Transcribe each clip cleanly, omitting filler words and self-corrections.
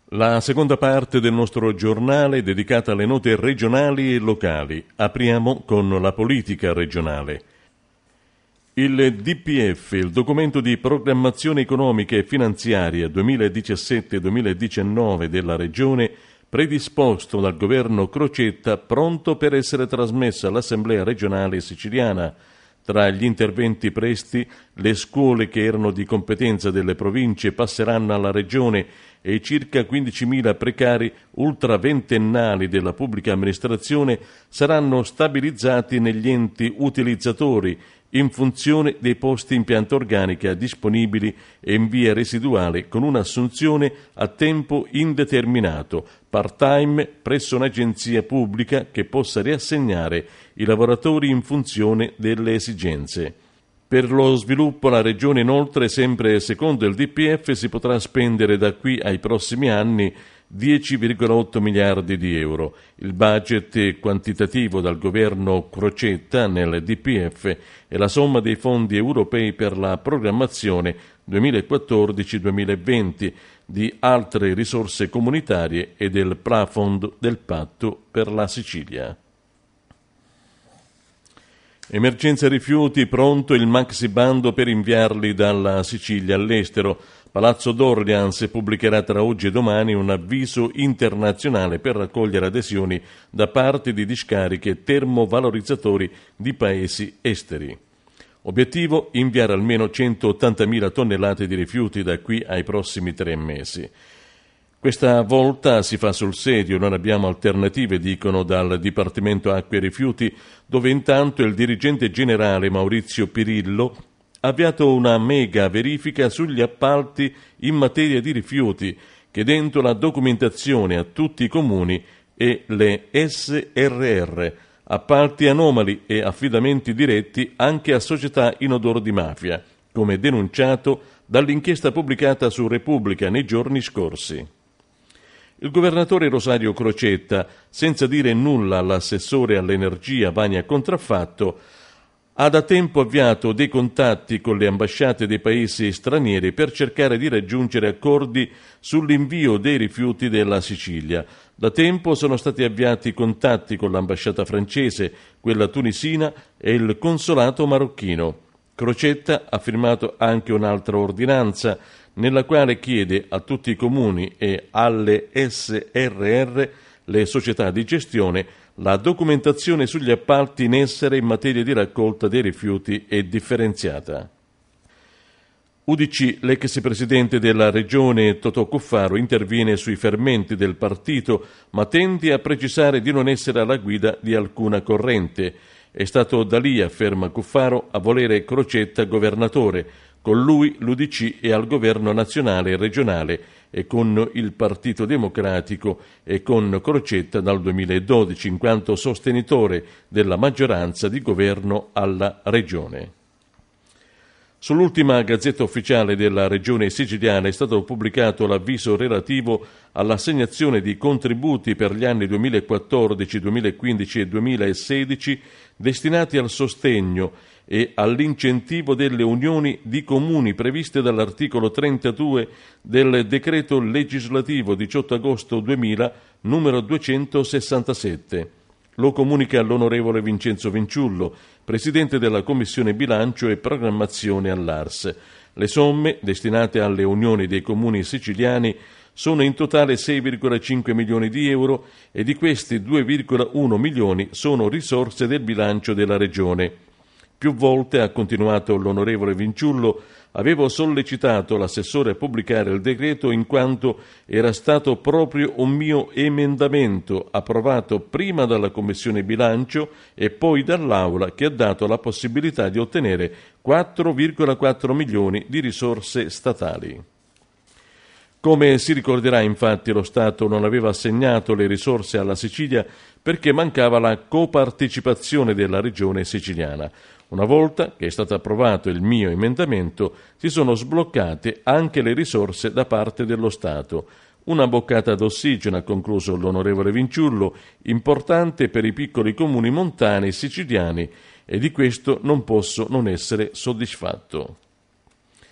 La seconda parte del nostro giornale è dedicata alle note regionali e locali. Apriamo con la politica regionale. Il DPEF, il documento di programmazione economica e finanziaria 2017-2019 della Regione, predisposto dal governo Crocetta, pronto per essere trasmesso all'Assemblea regionale siciliana. Tra gli interventi presti, le scuole che erano di competenza delle province passeranno alla Regione e i circa 15.000 precari ultraventennali della pubblica amministrazione saranno stabilizzati negli enti utilizzatori in funzione dei posti in pianta organica disponibili e in via residuale con un'assunzione a tempo indeterminato, part-time presso un'agenzia pubblica che possa riassegnare i lavoratori in funzione delle esigenze. Per lo sviluppo la Regione inoltre, sempre secondo il DPEF, si potrà spendere da qui ai prossimi anni 10,8 miliardi di euro. Il budget quantitativo dal governo Crocetta nel DPEF è la somma dei fondi europei per la programmazione 2014-2020, di altre risorse comunitarie e del plafond del patto per la Sicilia. Emergenza rifiuti, pronto il maxi bando per inviarli dalla Sicilia all'estero. Palazzo d'Orleans pubblicherà tra oggi e domani un avviso internazionale per raccogliere adesioni da parte di discariche termovalorizzatori di paesi esteri. Obiettivo: inviare almeno 180.000 tonnellate di rifiuti da qui ai prossimi 3 mesi. Questa volta si fa sul serio, non abbiamo alternative, dicono dal Dipartimento Acque e Rifiuti, dove intanto il dirigente generale Maurizio Pirillo ha avviato una mega verifica sugli appalti in materia di rifiuti, chiedendo la documentazione a tutti i comuni e le SRR, appalti anomali e affidamenti diretti anche a società in odore di mafia, come denunciato dall'inchiesta pubblicata su Repubblica nei giorni scorsi. Il governatore Rosario Crocetta, senza dire nulla all'assessore all'energia Vania Contraffatto, ha da tempo avviato dei contatti con le ambasciate dei paesi stranieri per cercare di raggiungere accordi sull'invio dei rifiuti della Sicilia. Da tempo sono stati avviati contatti con l'ambasciata francese, quella tunisina e il consolato marocchino. Crocetta ha firmato anche un'altra ordinanza nella quale chiede a tutti i comuni e alle SRR, le società di gestione, la documentazione sugli appalti in essere in materia di raccolta dei rifiuti è differenziata. UDC, l'ex presidente della regione Totò Cuffaro interviene sui fermenti del partito, ma tende a precisare di non essere alla guida di alcuna corrente. È stato da lì, afferma Cuffaro, a volere Crocetta governatore. Con lui l'UDC è al governo nazionale e regionale e con il Partito Democratico e con Crocetta dal 2012 in quanto sostenitore della maggioranza di governo alla regione. Sull'ultima gazzetta ufficiale della regione siciliana è stato pubblicato l'avviso relativo all'assegnazione di contributi per gli anni 2014, 2015 e 2016 destinati al sostegno e all'incentivo delle unioni di comuni previste dall'articolo 32 del decreto legislativo 18 agosto 2000 numero 267. Lo comunica l'onorevole Vincenzo Vinciullo, presidente della Commissione Bilancio e Programmazione all'ARS. Le somme destinate alle unioni dei comuni siciliani sono in totale 6,5 milioni di euro e di questi 2,1 milioni sono risorse del bilancio della Regione. Più volte, ha continuato l'onorevole Vinciullo, avevo sollecitato l'assessore a pubblicare il decreto in quanto era stato proprio un mio emendamento approvato prima dalla Commissione Bilancio e poi dall'Aula che ha dato la possibilità di ottenere 4,4 milioni di risorse statali. Come si ricorderà, infatti, lo Stato non aveva assegnato le risorse alla Sicilia perché mancava la copartecipazione della regione siciliana. Una volta che è stato approvato il mio emendamento, si sono sbloccate anche le risorse da parte dello Stato. Una boccata d'ossigeno, ha concluso l'onorevole Vinciullo, importante per i piccoli comuni montani siciliani, e di questo non posso non essere soddisfatto.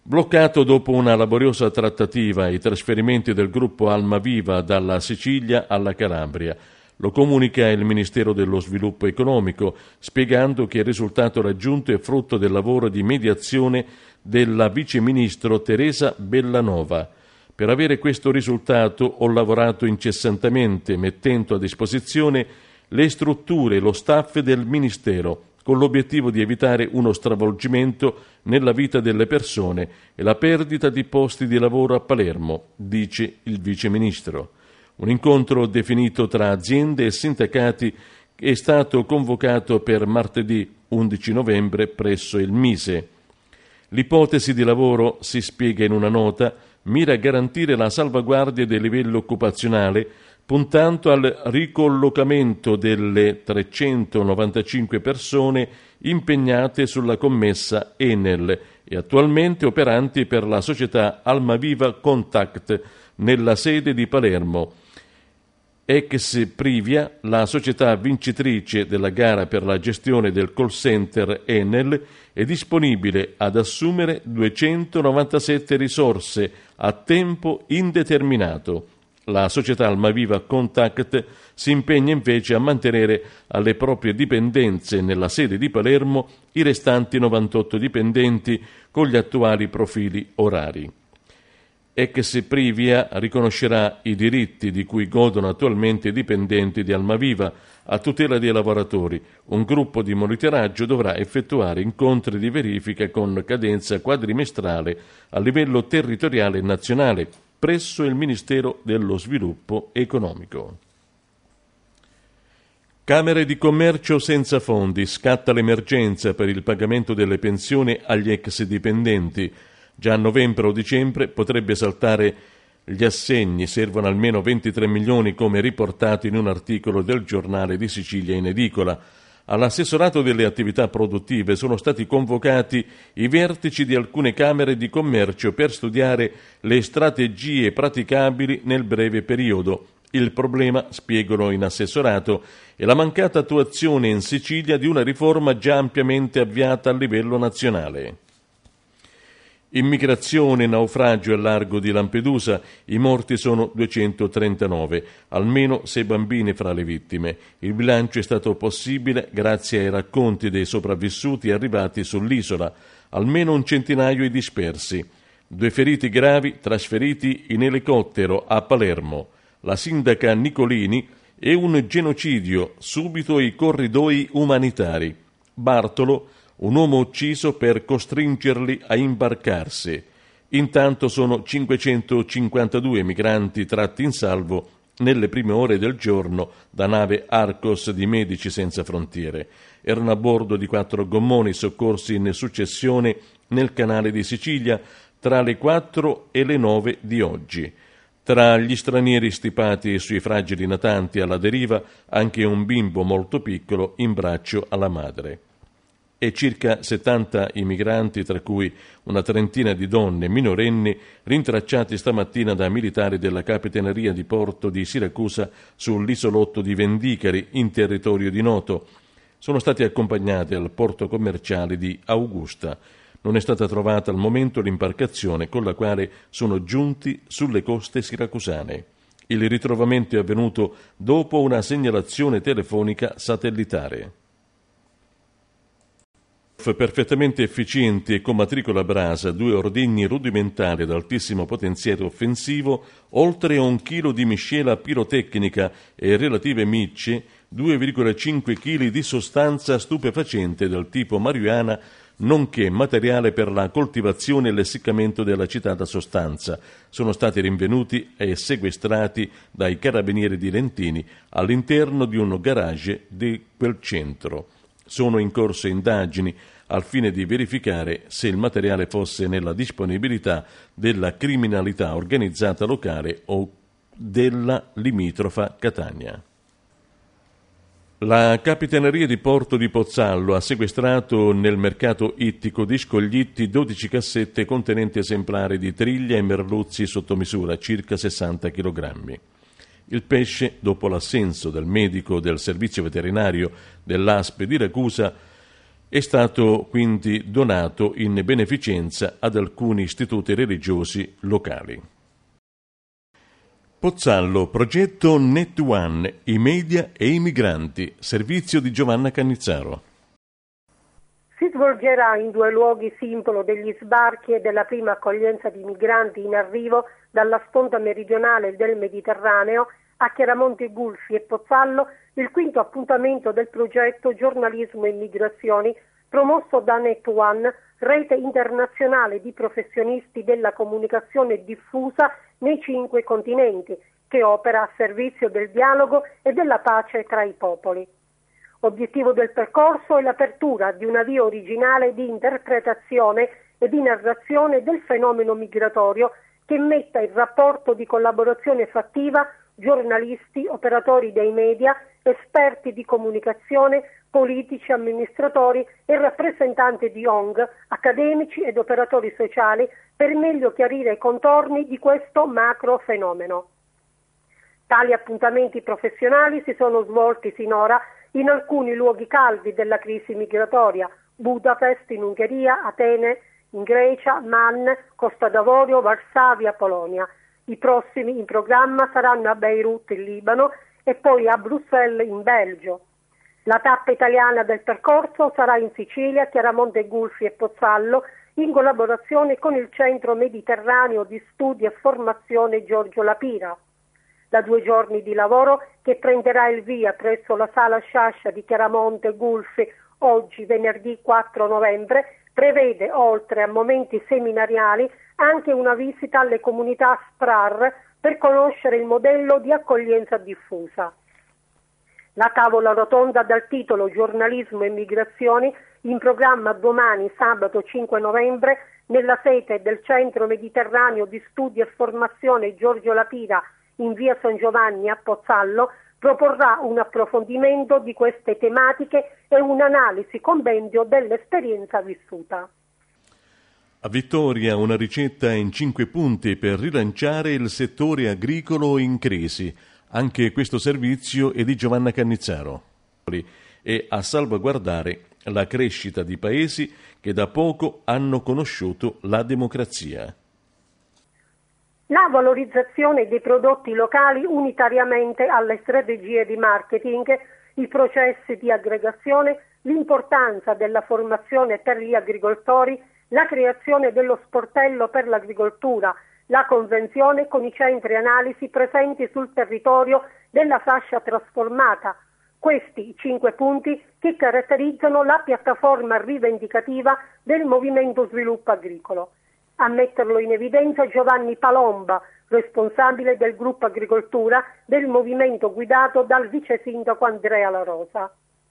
Bloccato dopo una laboriosa trattativa i trasferimenti del gruppo Almaviva dalla Sicilia alla Calabria. Lo comunica il Ministero dello Sviluppo Economico, spiegando che il risultato raggiunto è frutto del lavoro di mediazione della viceministro Teresa Bellanova. Per avere questo risultato ho lavorato incessantemente, mettendo a disposizione le strutture e lo staff del Ministero, con l'obiettivo di evitare uno stravolgimento nella vita delle persone e la perdita di posti di lavoro a Palermo, dice il viceministro. Un incontro definito tra aziende e sindacati è stato convocato per martedì 11 novembre presso il Mise. L'ipotesi di lavoro, si spiega in una nota, mira a garantire la salvaguardia del livello occupazionale puntando al ricollocamento delle 395 persone impegnate sulla commessa Enel e attualmente operanti per la società Almaviva Contact nella sede di Palermo. Ex Privia, la società vincitrice della gara per la gestione del call center Enel, è disponibile ad assumere 297 risorse a tempo indeterminato. La società Almaviva Contact si impegna invece a mantenere alle proprie dipendenze nella sede di Palermo i restanti 98 dipendenti con gli attuali profili orari. Ex Privia riconoscerà i diritti di cui godono attualmente i dipendenti di Almaviva a tutela dei lavoratori. Un gruppo di monitoraggio dovrà effettuare incontri di verifica con cadenza quadrimestrale a livello territoriale e nazionale presso il Ministero dello Sviluppo Economico. Camere di commercio senza fondi, scatta l'emergenza per il pagamento delle pensioni agli ex dipendenti. Già a novembre o dicembre potrebbe saltare gli assegni, servono almeno 23 milioni come riportato in un articolo del Giornale di Sicilia in edicola. All'assessorato delle attività produttive sono stati convocati i vertici di alcune camere di commercio per studiare le strategie praticabili nel breve periodo. Il problema, spiegano in assessorato, è la mancata attuazione in Sicilia di una riforma già ampiamente avviata a livello nazionale. Immigrazione, naufragio al largo di Lampedusa, i morti sono 239, almeno 6 bambini fra le vittime. Il bilancio è stato possibile grazie ai racconti dei sopravvissuti arrivati sull'isola, almeno un centinaio i dispersi. 2 feriti gravi trasferiti in elicottero a Palermo. La sindaca Nicolini e un genocidio, subito i corridoi umanitari. Bartolo, un uomo ucciso per costringerli a imbarcarsi. Intanto sono 552 migranti tratti in salvo nelle prime ore del giorno da nave Arcos di Medici Senza Frontiere. Erano a bordo di 4 gommoni soccorsi in successione nel canale di Sicilia tra le 4 e le 9 di oggi. Tra gli stranieri stipati sui fragili natanti alla deriva anche un bimbo molto piccolo in braccio alla madre. E circa 70 i migranti, tra cui una trentina di donne minorenni, rintracciati stamattina da militari della Capitaneria di Porto di Siracusa sull'isolotto di Vendicari, in territorio di Noto. Sono stati accompagnati al porto commerciale di Augusta. Non è stata trovata al momento l'imbarcazione con la quale sono giunti sulle coste siracusane. Il ritrovamento è avvenuto dopo una segnalazione telefonica satellitare. Perfettamente efficienti e con matricola Brasa, 2 ordigni rudimentali ad altissimo potenziale offensivo, oltre 1 chilo di miscela pirotecnica e relative micce, 2,5 kg di sostanza stupefacente del tipo marijuana, nonché materiale per la coltivazione e l'essiccamento della citata sostanza, sono stati rinvenuti e sequestrati dai carabinieri di Lentini all'interno di un garage di quel centro. Sono in corso indagini al fine di verificare se il materiale fosse nella disponibilità della criminalità organizzata locale o della limitrofa Catania. La Capitaneria di Porto di Pozzallo ha sequestrato nel mercato ittico di Scoglitti 12 cassette contenenti esemplari di triglia e merluzzi sotto misura, circa 60 kg. Il pesce, dopo l'assenso del medico del servizio veterinario dell'ASP di Ragusa, è stato quindi donato in beneficenza ad alcuni istituti religiosi locali. Pozzallo, progetto Net One, i media e i migranti, servizio di Giovanna Cannizzaro. Si svolgerà in 2 luoghi simbolo degli sbarchi e della prima accoglienza di migranti in arrivo dalla sponda meridionale del Mediterraneo a Chiaramonte Gulfi e Pozzallo il 5º appuntamento del progetto Giornalismo e Migrazioni promosso da Net One, rete internazionale di professionisti della comunicazione diffusa nei 5 continenti, che opera a servizio del dialogo e della pace tra i popoli. Obiettivo del percorso è l'apertura di una via originale di interpretazione e di narrazione del fenomeno migratorio che metta in rapporto di collaborazione fattiva giornalisti, operatori dei media, esperti di comunicazione, politici, amministratori e rappresentanti di ONG, accademici ed operatori sociali per meglio chiarire i contorni di questo macro fenomeno. Tali appuntamenti professionali si sono svolti sinora in alcuni luoghi caldi della crisi migratoria: Budapest in Ungheria, Atene in Grecia, Man, Costa d'Avorio, Varsavia, Polonia. I prossimi in programma saranno a Beirut in Libano e poi a Bruxelles in Belgio. La tappa italiana del percorso sarà in Sicilia, Chiaramonte Gulfi e Pozzallo, in collaborazione con il Centro Mediterraneo di Studi e Formazione Giorgio Lapira. Da 2 giorni di lavoro, che prenderà il via presso la Sala Sciascia di Chiaramonte Gulfi oggi, venerdì 4 novembre, prevede, oltre a momenti seminariali, anche una visita alle comunità SPRAR per conoscere il modello di accoglienza diffusa. La tavola rotonda dal titolo Giornalismo e Migrazioni, in programma domani, sabato 5 novembre, nella sede del Centro Mediterraneo di Studi e Formazione Giorgio Lapira in via San Giovanni a Pozzallo, proporrà un approfondimento di queste tematiche e un'analisi compendio dell'esperienza vissuta. A Vittoria una ricetta in 5 punti per rilanciare il settore agricolo in crisi. Anche questo servizio è di Giovanna Cannizzaro e a salvaguardare la crescita di paesi che da poco hanno conosciuto la democrazia. La valorizzazione dei prodotti locali unitariamente alle strategie di marketing, i processi di aggregazione, l'importanza della formazione per gli agricoltori, la creazione dello sportello per l'agricoltura, la convenzione con i centri analisi presenti sul territorio della fascia trasformata. Questi i 5 punti che caratterizzano la piattaforma rivendicativa del Movimento Sviluppo Agricolo. A metterlo in evidenza Giovanni Palomba, responsabile del gruppo agricoltura del movimento guidato dal vice sindaco Andrea La Rosa.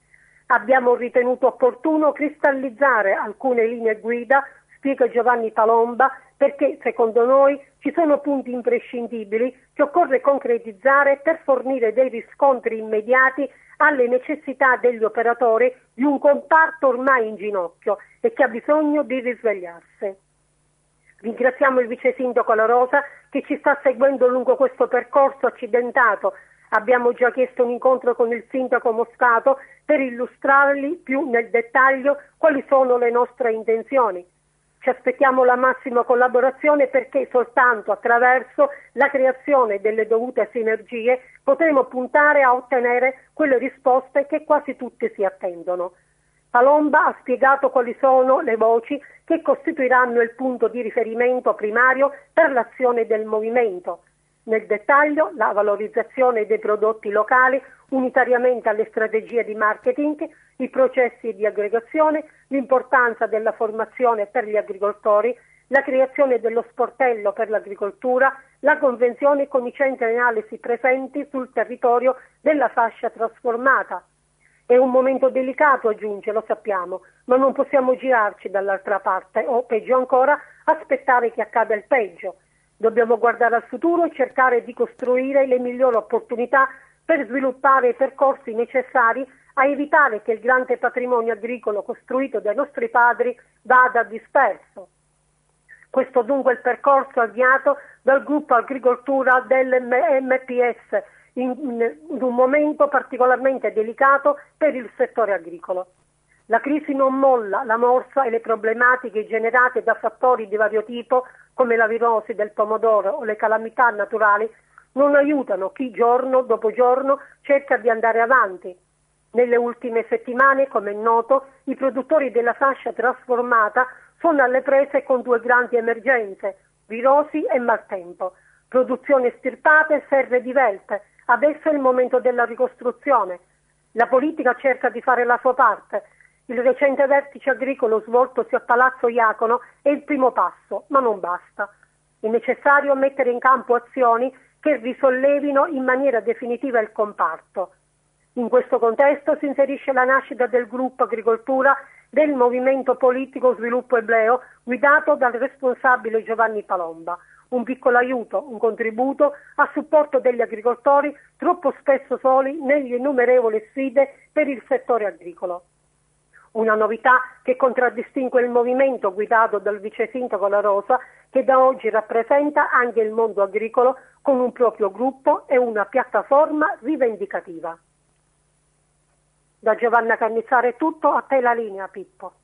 Abbiamo ritenuto opportuno cristallizzare alcune linee guida, spiega Giovanni Palomba, perché secondo noi ci sono punti imprescindibili che occorre concretizzare per fornire dei riscontri immediati alle necessità degli operatori di un comparto ormai in ginocchio e che ha bisogno di risvegliarsi. Ringraziamo il vice sindaco La Rosa che ci sta seguendo lungo questo percorso accidentato. Abbiamo già chiesto un incontro con il sindaco Moscato per illustrargli più nel dettaglio quali sono le nostre intenzioni. Ci aspettiamo la massima collaborazione perché soltanto attraverso la creazione delle dovute sinergie potremo puntare a ottenere quelle risposte che quasi tutti si attendono. Palomba ha spiegato quali sono le voci che costituiranno il punto di riferimento primario per l'azione del movimento. Nel dettaglio, la valorizzazione dei prodotti locali unitariamente alle strategie di marketing, i processi di aggregazione, l'importanza della formazione per gli agricoltori, la creazione dello sportello per l'agricoltura, la convenzione con i centri analisi presenti sul territorio della fascia trasformata. È un momento delicato, aggiunge, lo sappiamo, ma non possiamo girarci dall'altra parte o, peggio ancora, aspettare che accada il peggio. Dobbiamo guardare al futuro e cercare di costruire le migliori opportunità per sviluppare i percorsi necessari a evitare che il grande patrimonio agricolo costruito dai nostri padri vada disperso. Questo dunque è il percorso avviato dal gruppo agricoltura del MPS in un momento particolarmente delicato per il settore agricolo. La crisi non molla la morsa e le problematiche generate da fattori di vario tipo, come la virosi del pomodoro o le calamità naturali, non aiutano chi giorno dopo giorno cerca di andare avanti. Nelle ultime settimane, come è noto, i produttori della fascia trasformata sono alle prese con due grandi emergenze, virosi e maltempo. Produzioni estirpate e serre divelte. Adesso è il momento della ricostruzione. La politica cerca di fare la sua parte. Il recente vertice agricolo svoltosi a Palazzo Iacono è il primo passo, ma non basta. È necessario mettere in campo azioni che risollevino in maniera definitiva il comparto. In questo contesto si inserisce la nascita del gruppo agricoltura del movimento politico Sviluppo Ebleo guidato dal responsabile Giovanni Palomba. Un piccolo aiuto, un contributo a supporto degli agricoltori troppo spesso soli nelle innumerevoli sfide per il settore agricolo. Una novità che contraddistingue il movimento guidato dal vice sindaco La Rosa, che da oggi rappresenta anche il mondo agricolo con un proprio gruppo e una piattaforma rivendicativa. Da Giovanna Cannizzaro è tutto, a te la linea, Pippo.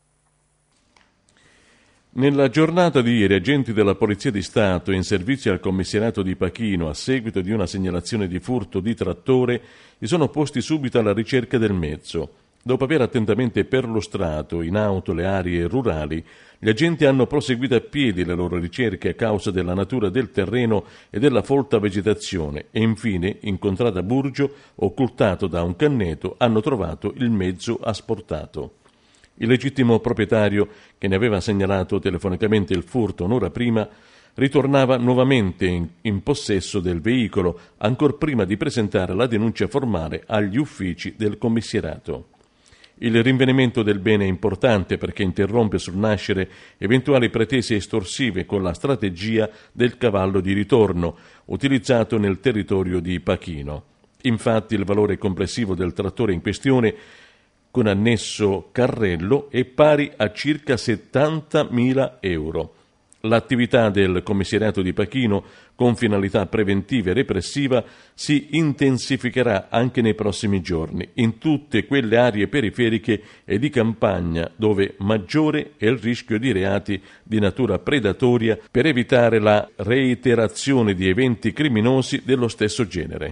Nella giornata di ieri, agenti della Polizia di Stato in servizio al commissariato di Pachino, a seguito di una segnalazione di furto di trattore, si sono posti subito alla ricerca del mezzo. Dopo aver attentamente perlustrato in auto le aree rurali, gli agenti hanno proseguito a piedi le loro ricerche a causa della natura del terreno e della folta vegetazione e infine, in contrada Burgio, occultato da un canneto, hanno trovato il mezzo asportato. Il legittimo proprietario, che ne aveva segnalato telefonicamente il furto un'ora prima, ritornava nuovamente in possesso del veicolo, ancor prima di presentare la denuncia formale agli uffici del commissariato. Il rinvenimento del bene è importante perché interrompe sul nascere eventuali pretese estorsive con la strategia del cavallo di ritorno, utilizzato nel territorio di Pachino. Infatti il valore complessivo del trattore in questione, con annesso carrello, è pari a circa 70.000 euro. L'attività del commissariato di Pachino, con finalità preventiva e repressiva, si intensificherà anche nei prossimi giorni, in tutte quelle aree periferiche e di campagna dove maggiore è il rischio di reati di natura predatoria, per evitare la reiterazione di eventi criminosi dello stesso genere.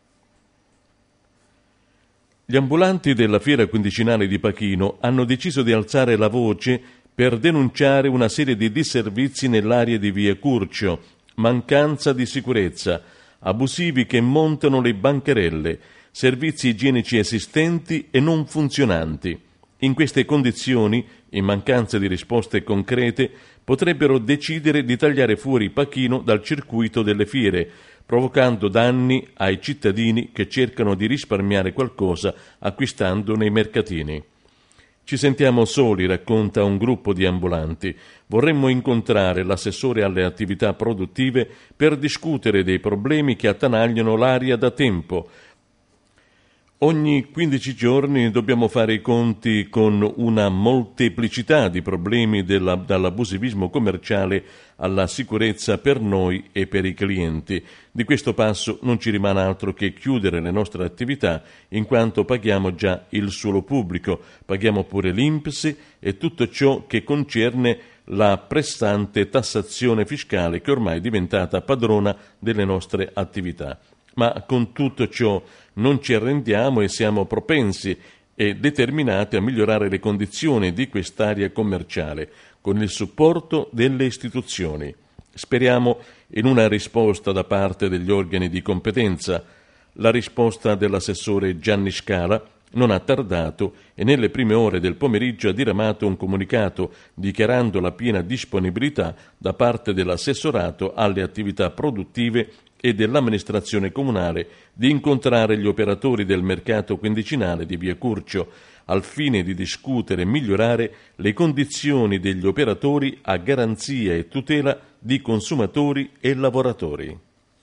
Gli ambulanti della fiera quindicinale di Pachino hanno deciso di alzare la voce per denunciare una serie di disservizi nell'area di via Curcio, mancanza di sicurezza, abusivi che montano le bancarelle, servizi igienici esistenti e non funzionanti. In queste condizioni, in mancanza di risposte concrete, potrebbero decidere di tagliare fuori Pachino dal circuito delle fiere, provocando danni ai cittadini che cercano di risparmiare qualcosa acquistando nei mercatini. Ci sentiamo soli, racconta un gruppo di ambulanti. Vorremmo incontrare l'assessore alle attività produttive per discutere dei problemi che attanagliano l'area da tempo. Ogni 15 giorni dobbiamo fare i conti con una molteplicità di problemi dall'abusivismo commerciale alla sicurezza per noi e per i clienti. Di questo passo non ci rimane altro che chiudere le nostre attività, in quanto paghiamo già il suolo pubblico, paghiamo pure l'INPS e tutto ciò che concerne la pressante tassazione fiscale che ormai è diventata padrona delle nostre attività. Ma con tutto ciò non ci arrendiamo e siamo propensi e determinati a migliorare le condizioni di quest'area commerciale con il supporto delle istituzioni. Speriamo in una risposta da parte degli organi di competenza. La risposta dell'assessore Gianni Scala non ha tardato e nelle prime ore del pomeriggio ha diramato un comunicato dichiarando la piena disponibilità da parte dell'assessorato alle attività produttive e dell'amministrazione comunale di incontrare gli operatori del mercato quindicinale di via Curcio al fine di discutere e migliorare le condizioni degli operatori a garanzia e tutela di consumatori e lavoratori.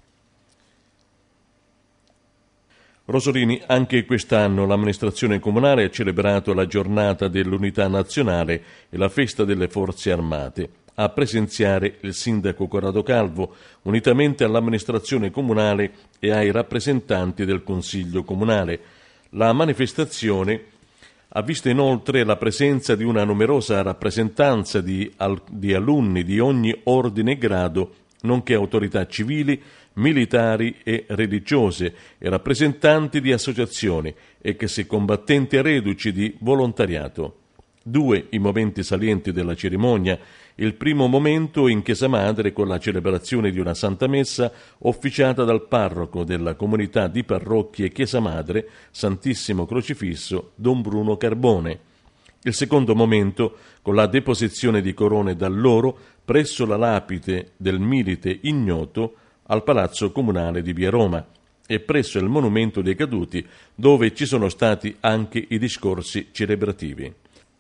Rosolini, anche quest'anno l'amministrazione comunale ha celebrato la giornata dell'Unità Nazionale e la festa delle Forze Armate. A presenziare il sindaco Corrado Calvo, unitamente all'amministrazione comunale e ai rappresentanti del Consiglio Comunale. La manifestazione Ha visto inoltre la presenza di una numerosa rappresentanza di alunni di ogni ordine e grado, nonché autorità civili, militari e religiose e rappresentanti di associazioni, ex combattenti e reduci di volontariato. 2 i momenti salienti della cerimonia. Il primo momento in Chiesa Madre con la celebrazione di una Santa Messa officiata dal parroco della comunità di parrocchie Chiesa Madre, Santissimo Crocifisso, Don Bruno Carbone. Il secondo momento con la deposizione di corone d'alloro presso la lapide del milite ignoto al Palazzo Comunale di Via Roma e presso il Monumento dei Caduti, dove ci sono stati anche i discorsi celebrativi.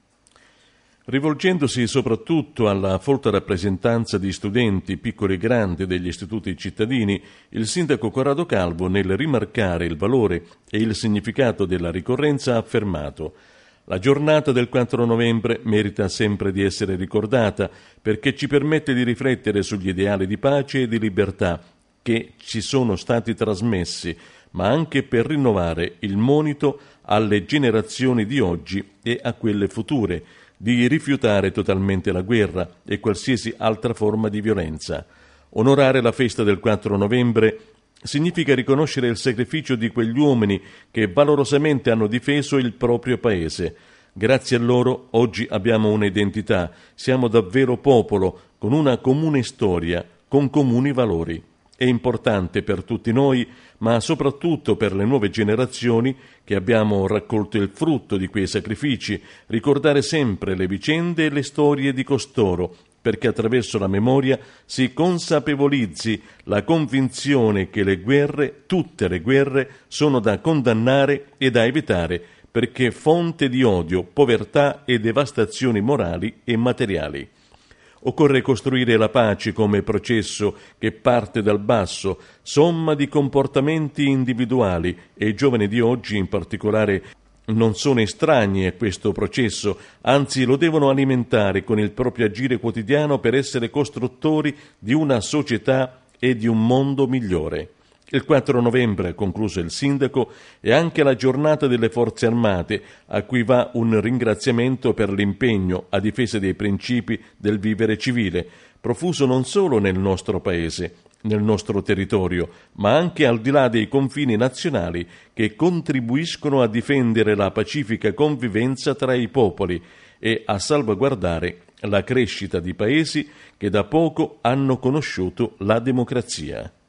Rivolgendosi soprattutto alla folta rappresentanza di studenti, piccoli e grandi, degli istituti cittadini, il sindaco Corrado Calvo, nel rimarcare il valore e il significato della ricorrenza, ha affermato: la giornata del 4 novembre merita sempre di essere ricordata perché ci permette di riflettere sugli ideali di pace e di libertà che ci sono stati trasmessi, ma anche per rinnovare il monito alle generazioni di oggi e a quelle future, di rifiutare totalmente la guerra e qualsiasi altra forma di violenza. Onorare la festa del 4 novembre significa riconoscere il sacrificio di quegli uomini che valorosamente hanno difeso il proprio paese. Grazie a loro oggi abbiamo un'identità, siamo davvero popolo, con una comune storia, con comuni valori. È importante per tutti noi, ma soprattutto per le nuove generazioni che abbiamo raccolto il frutto di quei sacrifici, ricordare sempre le vicende e le storie di costoro, perché attraverso la memoria si consapevolizzi la convinzione che le guerre, tutte le guerre, sono da condannare e da evitare, perché fonte di odio, povertà e devastazioni morali e materiali. Occorre costruire la pace come processo che parte dal basso, somma di comportamenti individuali, e i giovani di oggi in particolare non sono estranei a questo processo, anzi lo devono alimentare con il proprio agire quotidiano per essere costruttori di una società e di un mondo migliore. Il 4 novembre, concluso il sindaco, è anche la giornata delle Forze Armate, a cui va un ringraziamento per l'impegno a difesa dei principi del vivere civile, profuso non solo nel nostro paese, nel nostro territorio, ma anche al di là dei confini nazionali, che contribuiscono a difendere la pacifica convivenza tra i popoli e a salvaguardare la crescita di paesi che da poco hanno conosciuto la democrazia.